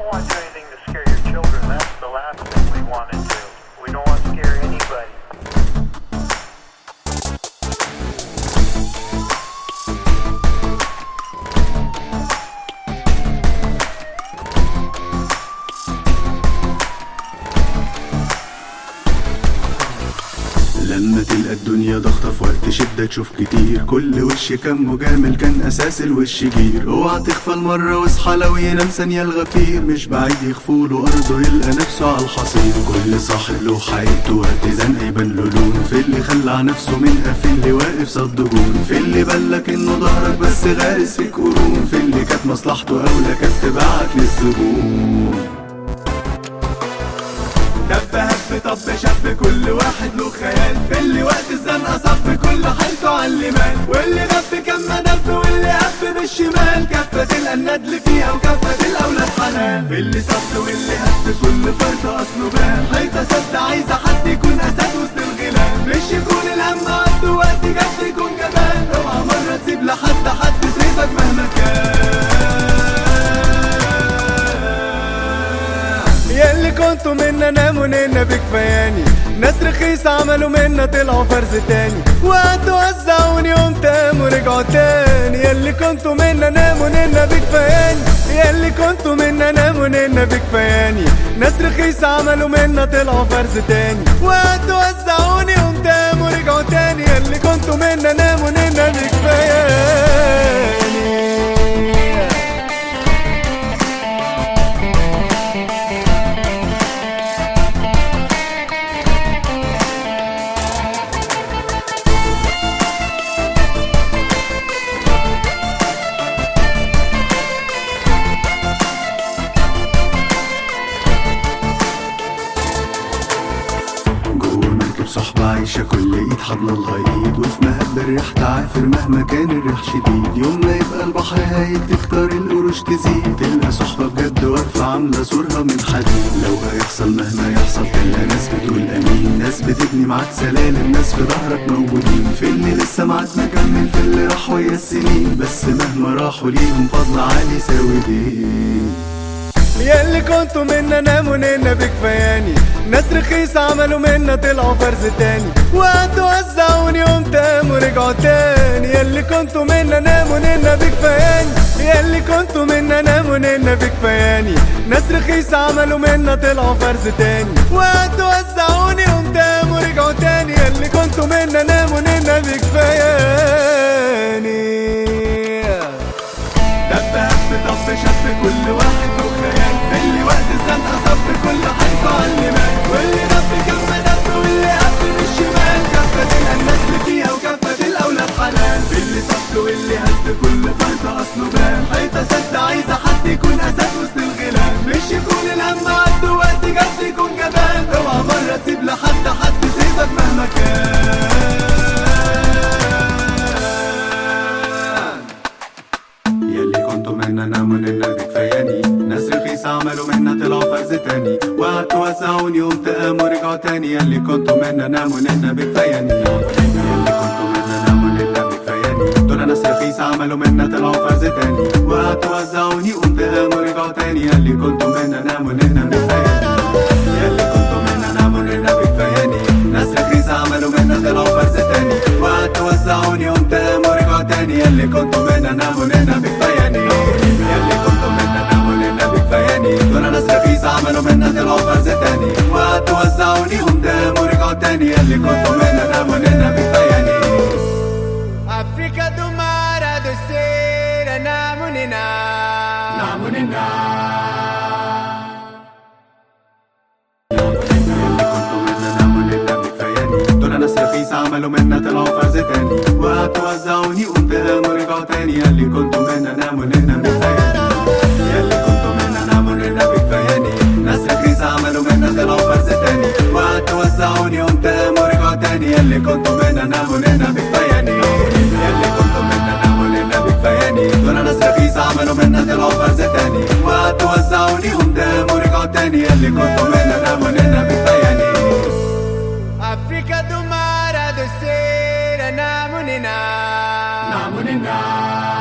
don't want to do anything to scare your children. That's the last thing we want to do. We don't want to scare anybody. لما تلقى الدنيا ضغطة في وقت شدة تشوف كتير، كل وش كان مجامل كان أساس الوش جير. اوعى تغفل مرة واصحى لو ينام ثانية الغفير، مش بعيد يخفوله أرضه يلقى نفسه على الحصير. كل صاحب له حقيقته وقت زنقة يبان له لون، في اللي خلع نفسه منها، في اللي واقف صد جون، في اللي بالك إنه ظهرك بس غارس فيك قرون، في اللي كانت مصلحته أولى كانت تبعك للزبون. دب هب طب شاب كل واحد له خيال، في اللي وقت الزنقة صف كل حالته عاللمال، واللي غب كان مدب واللي هب بالشمال، كفة تلقى الندل فيها وكفة الأولاد حنان، في اللي صف واللي هب كل فرد أصله بان، حيطة سد عايزة حد يكون أسد وسط الغلال، مش يكون الهم عبده وقت جد يكون جبان، اوعى مرة تسيب لحد حد سيفك مهما كان. ياللي كنتوا منا ناموا ننا بكفاياني، ناس رخيص عملوا منا طلعوا فرز تاني، وقتوا وزعوني قمت قاموا رجعوا تاني. ياللي كنتوا منا ناموا ننا بكفاياني، ياللي كنتوا منا ناموا ننا بكفاياني، ناس رخيص عملوا منا طلعوا فرز تاني، وقتوا وزعوني قمت قاموا رجعوا تاني. ياللي كنتوا منا ناموا ننا بكفاياني. صحبة عايشة كل ايد حضنة الغيد، وفي مهب الريح تعافر مهما كان الريح شديد. يوم ما يبقى البحر هايج تختار القروش تزيد، تلقى صحبة بجد واقفة عاملة سورها من حديد. لو هيحصل مهما يحصل تلقى ناس بتقول امين، ناس بتبني معاك سلالم، ناس في ظهرك موجودين، في اللي لسه معاك مكمل، في اللي راح ويا السنين، بس مهما راحوا ليهم فضل عالي ساوي دين. ياللي كنتوا منا ناموا ننا بكفاياني، ناس رخيص عملوا منا طلعوا فرز تاني، وقتوا وزعوني قمت قاموا رجعوا تاني. ياللي كنتوا منا ناموا ننا بكفاياني، ياللي كنتوا منا ناموا ننا بكفاياني، ناس رخيص عملوا منا طلعوا فرز تاني، وقتوا وزعوني قمت قاموا رجعوا تاني. ياللي كنتوا منا ناموا ننا بكفاياني. دب هب طب شاب كل واحد له خيال، اللي وقت الزنقة صف كل حيطة عاللمال، واللي دب كان مدب واللي هب بالشمال، كفة تلقى النسل فيها وكفة الأولاد حلال، اللي صف واللي هب كل فرد أصله بان، حيطة سد عايزة حد يكون أسد وسط الغلال، مش يكون الهم عبده وقت جد يكون جبان، اوعى مرة تسيب لحد حد سيفك مهما كان. ياللي كنتوا منا ناموا ننا بكفاياني، ناس رخيص عملوا منا طلعوا فرز تاني، وقتوا وزعوني قمت قاموا رجعوا تاني. ياللي كنتوا منا ناموا ننا بكفاياني، ياللي كنتوا منا ناموا ننا بكفاياني، دول ناس رخيص عملوا منا طلعوا فرز تاني، وقتوا وزعوني قمت قاموا رجعوا تاني. ياللي كنتوا منا ناموا ننا بكفاياني، ياللي كنتوا منا ناموا ننا بكفاياني، ناس رخيص عملوا منا طلعوا فرز تاني، وقتوا وزعوني قمت قاموا رجعوا تاني. ياللي كنتوا منا ناموا ننا بكفاياني، ياللي كنتوا منا ناموا ننا بكفاياني، دول ناس رخيص عملوا منا طلعوا فرز تاني، وقتوا وزعوني قمت قاموا رجعوا تاني. ياللي كنتوا منا ناموا ننا بكفاياني. Africa do mar a doceira namunina, namunina. ناس رخيص عملوا منا طلعوا فرز تاني، وقتوا وزعوني قمت قاموا رجعوا تاني. ياللي كنتوا منا ناموا ننا بكفاياني، ياللي كنتوا منا ناموا ننا بكفاياني، ناس رخيص عملوا منا طلعوا فرز تاني، وقتوا وزعوني قمت قاموا رجعوا تاني. ياللي كنتوا منا ناموا ننا بكفاياني، ياللي كنتوا منا ناموا ننا بكفاياني، دول ناس رخيص عملوا منا طلعوا فرز تاني، وقتوا وزعوني قمت قاموا رجعوا تاني. ياللي كنتوا منا ناموا ننا بكفاياني. Africa do mar a doceira namunina, namunina.